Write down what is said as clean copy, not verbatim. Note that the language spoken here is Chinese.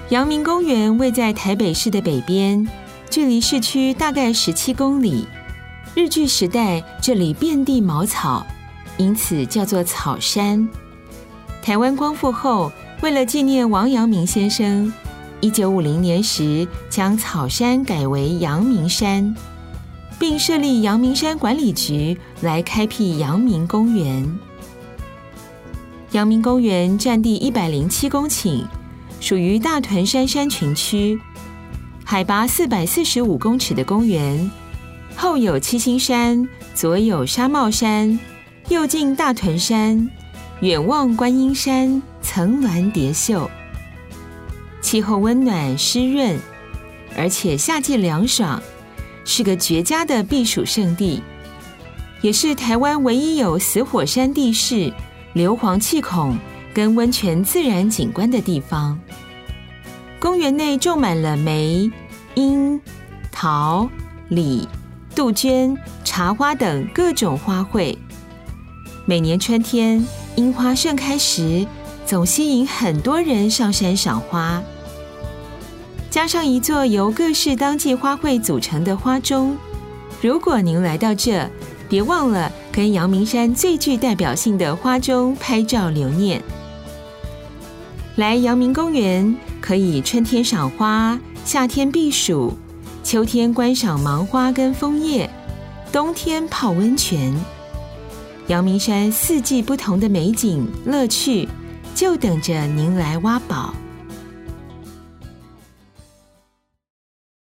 阳明公园位在台北市的北边，距离市区大概17公里。日据时代，这里遍地茅草，因此叫做草山。台湾光复后，为了纪念王阳明先生，1950年时将草山改为阳明山，并设立阳明山管理局来开辟阳明公园。阳明公园占地107公顷，属于大屯山山群区，海拔445公尺的公园，后有七星山，左有纱帽山，右近大屯山，远望观音山，层峦叠秀。气候温暖湿润，而且夏季凉爽，是个绝佳的避暑胜地，也是台湾唯一有死火山地势、硫磺气孔跟温泉自然景观的地方。公园内种满了梅、樱、桃、李、杜鹃、茶花等各种花卉。每年春天樱花盛开时，总吸引很多人上山赏花。加上一座由各式当季花卉组成的花钟，如果您来到这，别忘了跟阳明山最具代表性的花钟拍照留念。来阳明公园可以春天赏花，夏天避暑，秋天观赏芒花跟枫叶，冬天泡温泉。阳明山四季不同的美景乐趣，就等着您来挖宝。